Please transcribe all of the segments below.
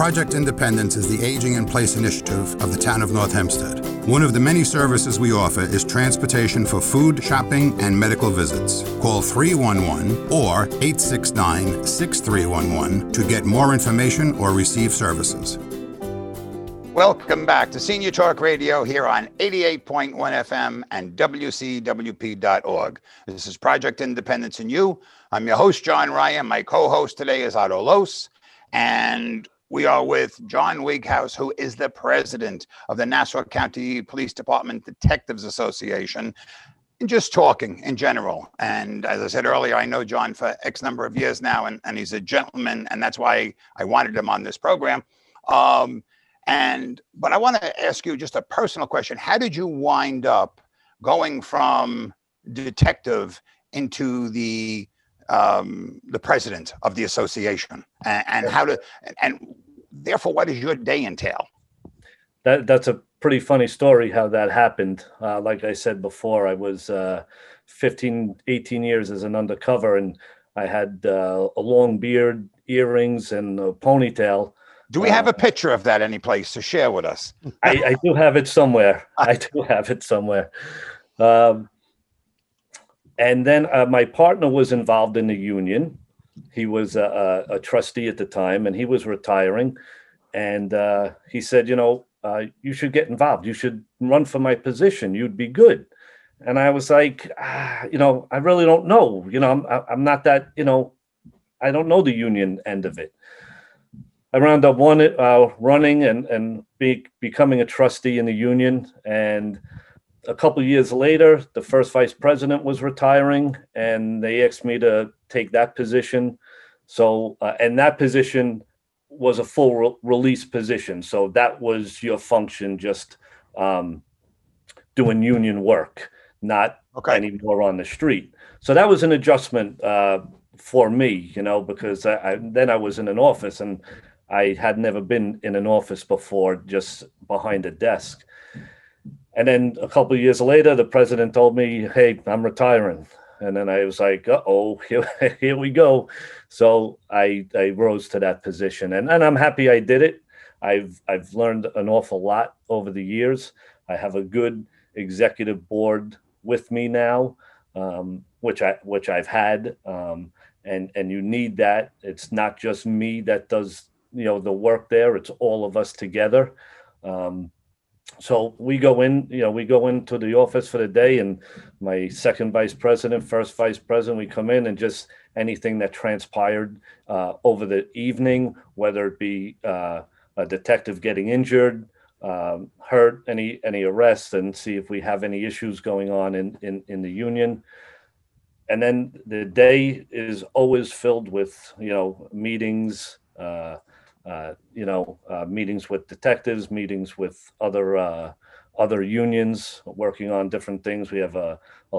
Project Independence is the Aging in Place initiative of the town of North Hempstead. One of the many services we offer is transportation for food, shopping, and medical visits. Call 311 or 869-6311 to get more information or receive services. Welcome back to Senior Talk Radio here on 88.1 FM and WCWP.org. This is Project Independence and You. I'm your host, John Ryan. My co-host today is Otto Los, and we are with John Wighouse, who is the president of the Nassau County Police Department Detectives Association, and just talking in general. And as I said earlier, I know John for X number of years now, and he's a gentleman, and that's why I wanted him on this program. But I want to ask you just a personal question. How did you wind up going from detective into the president of the association, and therefore what does your day entail? That's a pretty funny story how that happened. Like I said before, I was 18 years as an undercover, and I had a long beard, earrings, and a ponytail. Do we have a picture of that any place to share with us? I do have it somewhere. And then my partner was involved in the union. He was a trustee at the time, and he was retiring. And he said, you should get involved. You should run for my position. You'd be good. And I was like, I really don't know. I'm not that, I don't know the union end of it. I wound up running and becoming a trustee in the union. And a couple of years later, the first vice president was retiring, and they asked me to take that position. So, and that position was a full release position. So that was your function, just doing union work, not anymore on the street. So that was an adjustment for me, because then I was in an office, and I had never been in an office before, just behind a desk. And then a couple of years later, the president told me, "Hey, I'm retiring." And then I was like, "Uh-oh, here we go." So I rose to that position, and I'm happy I did it. I've learned an awful lot over the years. I have a good executive board with me now, which I've had, and you need that. It's not just me that does the work there. It's all of us together. So we go into the office for the day, and my second vice president, first vice president, we come in, and just anything that transpired over the evening, whether it be a detective getting injured, hurt, any arrests, and see if we have any issues going on in the union. And then the day is always filled with meetings, meetings with detectives, meetings with other unions, working on different things. We have a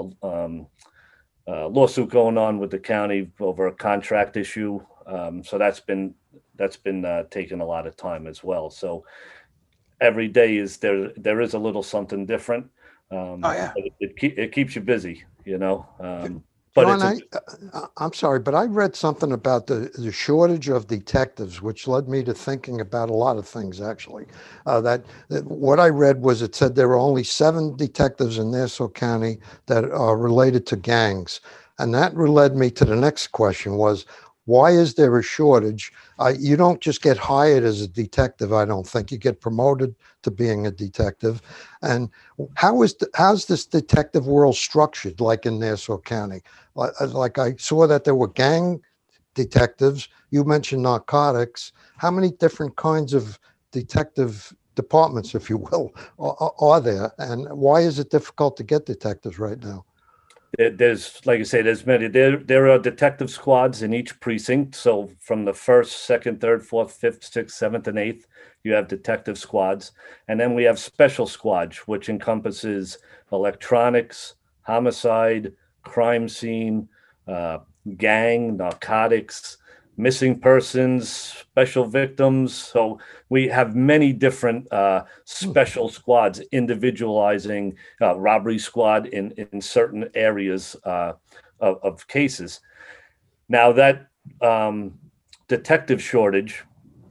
lawsuit going on with the county over a contract issue. So that's been taking a lot of time as well. So every day there is a little something different. It keeps you busy, But John, I'm sorry, but I read something about the shortage of detectives, which led me to thinking about a lot of things, actually. That what I read was it said there were only 7 detectives in Nassau County that are related to gangs. And that led me to the next question was, why is there a shortage? You don't just get hired as a detective, I don't think. You get promoted to being a detective. And how's this detective world structured, like in Nassau County? Like I saw that there were gang detectives. You mentioned narcotics. How many different kinds of detective departments, if you will, are there? And why is it difficult to get detectives right now? There's, like I say, there's many. There are detective squads in each precinct. So from the 1st, 2nd, 3rd, 4th, 5th, 6th, 7th, and 8th, you have detective squads. And then we have special squads, which encompasses electronics, homicide, crime scene, gang, narcotics, missing persons, special victims. So we have many different special squads, individualizing robbery squad in certain areas of cases. Now that detective shortage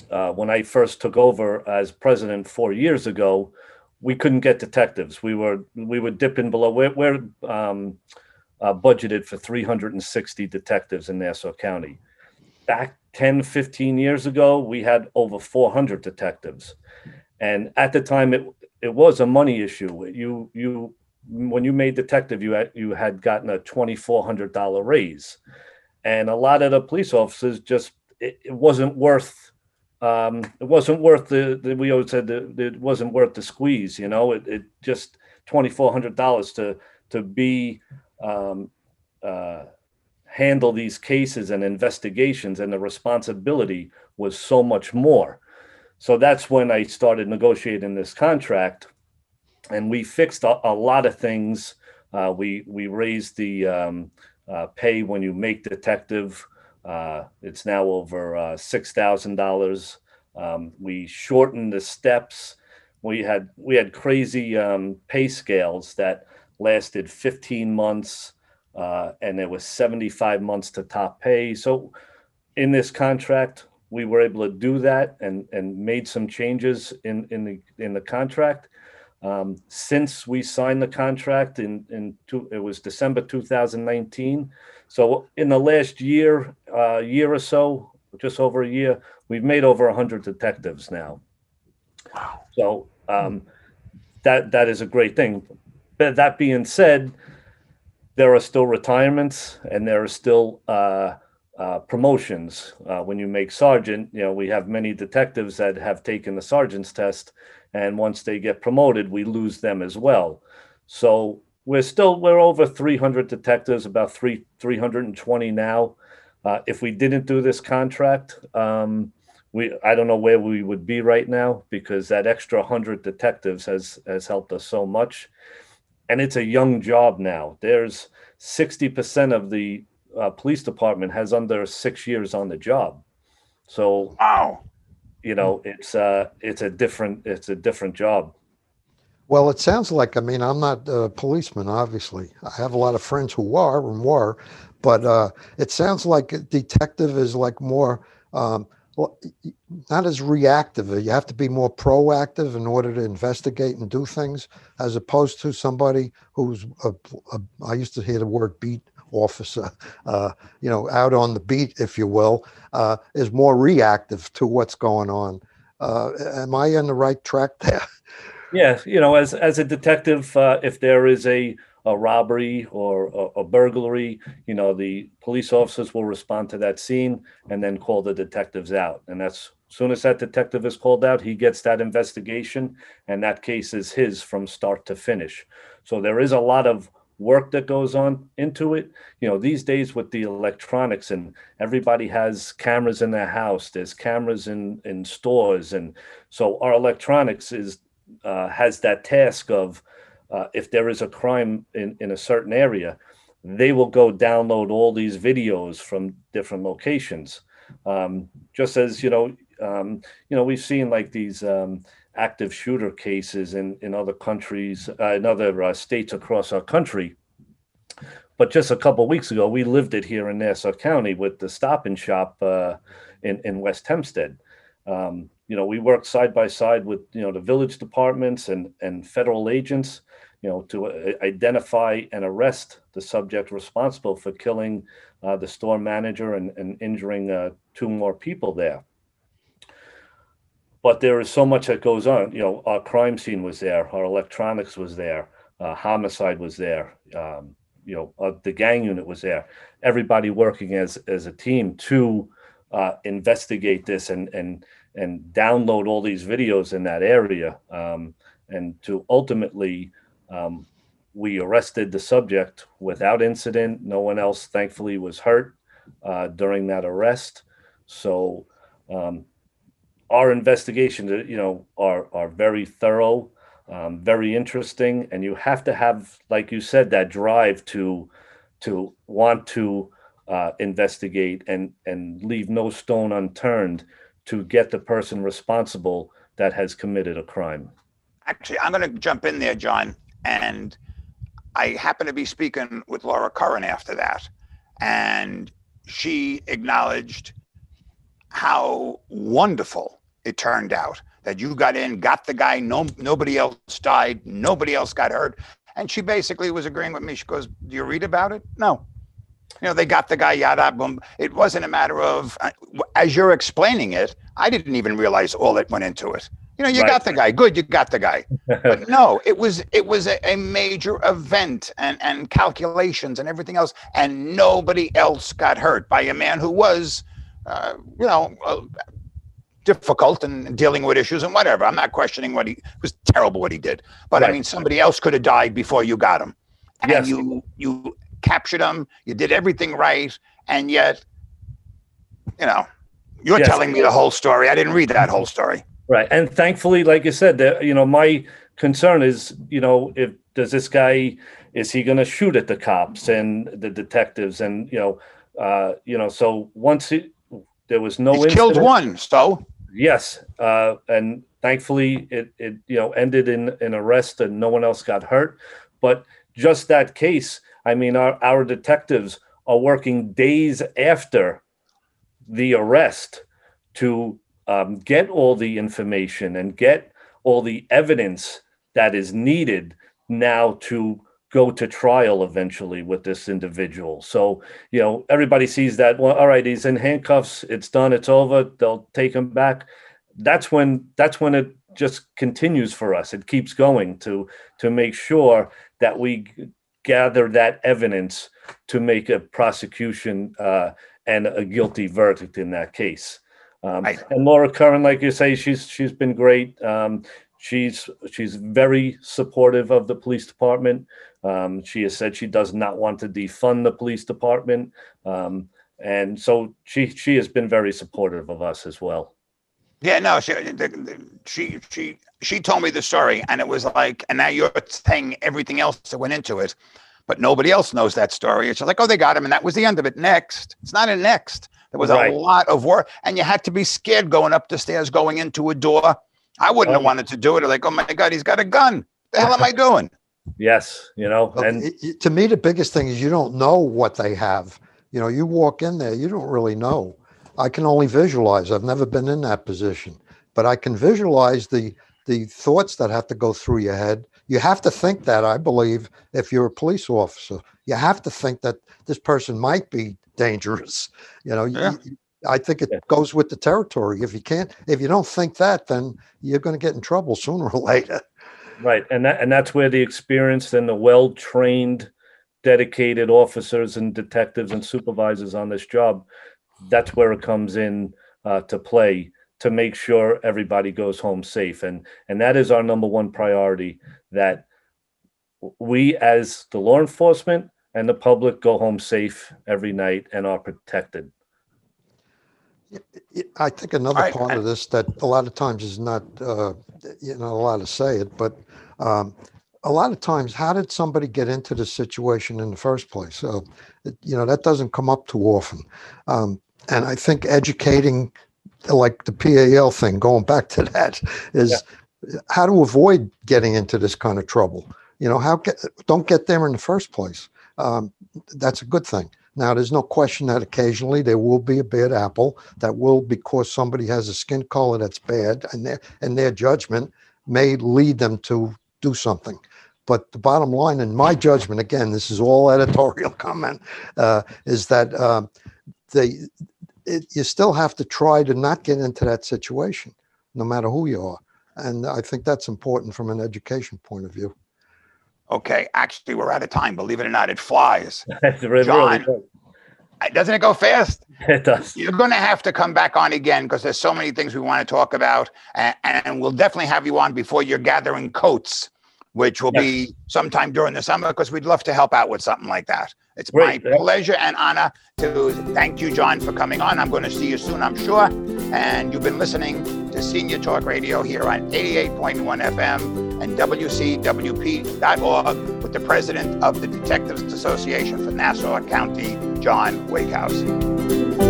when I first took over as president 4 years ago, we couldn't get detectives. We were dipping below. We're budgeted for 360 detectives in Nassau County. Back 10, 15 years ago, we had over 400 detectives. And at the time, it was a money issue. When you made detective, you had gotten a $2,400 raise. And a lot of the police officers it wasn't worth we always said that it wasn't worth the squeeze, it just $2,400 to be handle these cases and investigations, and the responsibility was so much more. So that's when I started negotiating this contract, and we fixed a lot of things. We raised the pay when you make detective. It's now over $6,000. We shortened the steps. We had crazy pay scales that lasted 15 months. And there was 75 months to top pay. So in this contract, we were able to do that and made some changes in the contract. Since we signed the contract it was December 2019. So in the last year or so, just over a year, we've made over 100 detectives now. Wow. So that is a great thing. But that being said, there are still retirements and there are still promotions. When you make sergeant, we have many detectives that have taken the sergeant's test, and once they get promoted, we lose them as well. So we're over 300 detectives, about 320 now. If we didn't do this contract, I don't know where we would be right now, because that extra 100 detectives has helped us so much. And it's a young job now. There's 60% of the police department has under 6 years on the job. So, wow, it's a different job. Well, it sounds like, I'm not a policeman, obviously. I have a lot of friends who are and were, but it sounds like a detective is like more, not as reactive. You have to be more proactive in order to investigate and do things, as opposed to somebody who's I used to hear the word beat officer, out on the beat, if you will, is more reactive to what's going on. Am I on the right track there? Yeah, as a detective, if there is a robbery or a burglary, the police officers will respond to that scene and then call the detectives out. And as soon as that detective is called out, he gets that investigation, and that case is his from start to finish. So there is a lot of work that goes on into it. These days with the electronics, and everybody has cameras in their house, there's cameras in stores. And so our electronics has that task of, if there is a crime in a certain area, they will go download all these videos from different locations. Just as, we've seen like these active shooter cases in other countries, in other states across our country. But just a couple of weeks ago, we lived it here in Nassau County with the Stop and Shop in West Hempstead. We worked side by side with, the village departments and federal agents, to identify and arrest the subject responsible for killing the store manager and injuring 2 more people there. But there is so much that goes on. Our crime scene was there, our electronics was there, homicide was there, the gang unit was there. Everybody working as a team to investigate this and download all these videos in that area, and to ultimately, we arrested the subject without incident. No one else, thankfully, was hurt during that arrest. So our investigations, are very thorough, very interesting, and you have to have, like you said, that drive to want to investigate and leave no stone unturned to get the person responsible that has committed a crime. Actually, I'm going to jump in there, John. And I happened to be speaking with Laura Curran after that. And she acknowledged how wonderful it turned out that you got in, got the guy, nobody else died, nobody else got hurt. And she basically was agreeing with me. She goes, do you read about it? No. They got the guy, yada, boom. It wasn't a matter of, as you're explaining it, I didn't even realize all that went into it. You right. Got the guy. Good, you got the guy. But no, it was a major event and calculations and everything else. And nobody else got hurt by a man who was, difficult and dealing with issues and whatever. I'm not questioning it was terrible what he did. But right. I mean, somebody else could have died before you got him. And yes. you captured him, you did everything right. And yet, you're yes. telling me the whole story. I didn't read that whole story. Right. And thankfully, like you said, my concern is, does this guy, is he going to shoot at the cops and the detectives? And, so once there was no incident. Killed one, so. Yes. And thankfully it ended in an arrest and no one else got hurt. But just that case, I mean, our detectives are working days after the arrest to get all the information and get all the evidence that is needed now to go to trial eventually with this individual. So, everybody sees that, well, all right, he's in handcuffs, it's done, it's over, they'll take him back. That's when it just continues for us. It keeps going to make sure that we gather that evidence to make a prosecution and a guilty verdict in that case. And Laura Curran, like you say, she's been great. She's very supportive of the police department. She has said she does not want to defund the police department. And so she has been very supportive of us as well. Yeah, no, she told me the story and it was like, and now you're saying everything else that went into it, but nobody else knows that story. It's like, oh, they got him and that was the end of it. Next. It's not a next. There was right. a lot of work and you had to be scared going up the stairs, going into a door. I wouldn't have wanted to do it. Like, oh my God, he's got a gun. What the hell am I doing? Yes. And to me, the biggest thing is you don't know what they have. You walk in there, you don't really know. I can only visualize. I've never been in that position, but I can visualize the thoughts that have to go through your head. You have to think that, I believe, if you're a police officer, you have to think that this person might be dangerous. Yeah. I think it goes with the territory. If you don't think that, then you're going to get in trouble sooner or later. Right. And that's where the experienced and the well-trained, dedicated officers and detectives and supervisors on this job, that's where it comes in to play to make sure everybody goes home safe. And that is our number one priority, that we as the law enforcement and the public go home safe every night and are protected. I think another part of this that a lot of times is not, allowed to say it, but a lot of times, how did somebody get into the situation in the first place? So, that doesn't come up too often. And I think educating, like the PAL thing, going back to that, is how to avoid getting into this kind of trouble. Don't get there in the first place. That's a good thing. Now, there's no question that occasionally there will be a bad apple that will, because somebody has a skin color that's bad, and their judgment may lead them to do something. But the bottom line, in my judgment, again, this is all editorial comment, is that you still have to try to not get into that situation, no matter who you are. And I think that's important from an education point of view. Okay, actually, we're out of time. Believe it or not, it flies. Really John, doesn't it go fast? It does. You're going to have to come back on again because there's so many things we want to talk about. And we'll definitely have you on before you're gathering coats, which will be sometime during the summer, because we'd love to help out with something like that. It's my pleasure and honor to thank you, John, for coming on. I'm going to see you soon, I'm sure. And you've been listening to Senior Talk Radio here on 88.1 FM and WCWP.org with the president of the Detectives Association for Nassau County, John Wakehouse.